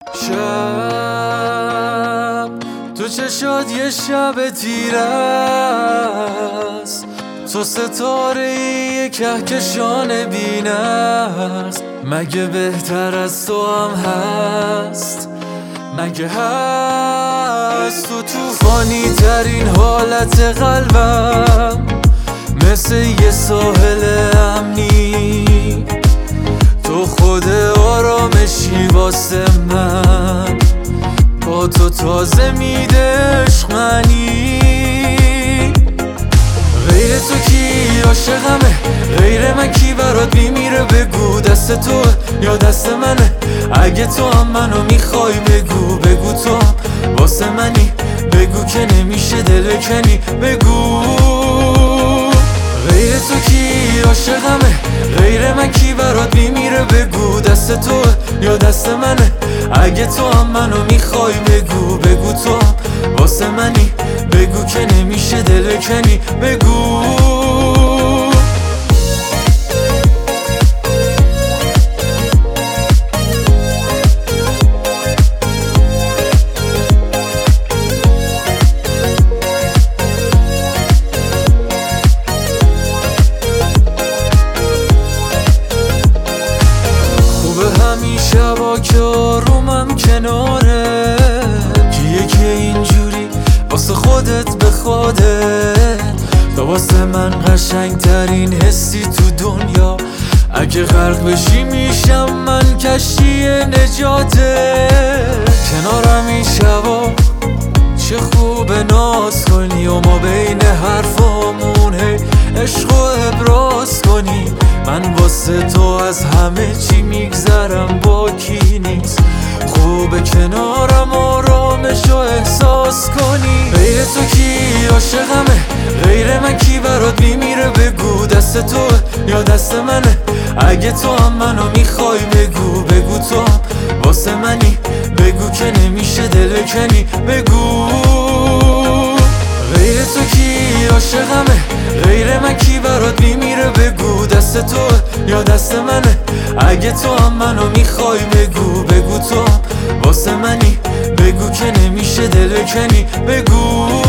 شب تو چشات یه شب تیر است، تو ستاره یه کهکشان بین است. مگه بهتر از تو هم هست؟ مگه هست؟ تو توفانی ترین حالت قلبم، مثل یه ساحل امنی، تو خود آرامشی واسه من، با تو تازه میده عشق معنی. غیر تو کی عاشقمه؟ غیر من کی برات میمیره؟ بگو دست تو یا دست منه؟ اگه تو هم منو میخوای بگو، بگو تو هم واسه منی، بگو که نمیشه دل بکنی، بگو. غیر تو کی عاشقمه؟ غیر من کی برات میمیره؟ بگو دست تو یا دست منه؟ اگه تو هم منو میخوای بگو، بگو تو هم واسه منی، بگو که نمیشه دل بکنی، بگو. شبا که آرومم کناره، کیه که اینجوری واسه خودت به خودت، تو واسه من قشنگ ترین حسی تو دنیا. اگه غرق بشی میشم من کشتی نجاته. کنارم این شبا چه خوبه ناز کنی و ما بین حرفامون هی عشق و ابراز کنی. من واسه تو از همه چی میگذرم، با کی نیست خوبه کنارم آرامش و احساس کنی. غیر تو کی عاشقمه؟ غیر من کی برات میمیره؟ بگو دست تو یا دست منه؟ اگه تو هم منو میخوای بگو، بگو تو هم واسه منی، بگو که نمیشه دل بکنی، بگو. غیر تو کی عاشقمه؟ غیر من کی برات میمیره؟ بگو دست تو یا دست منه؟ اگه تو هم منو میخوای بگو، بگو تو هم واسه منی، بگو که نمیشه دل بکنی، بگو.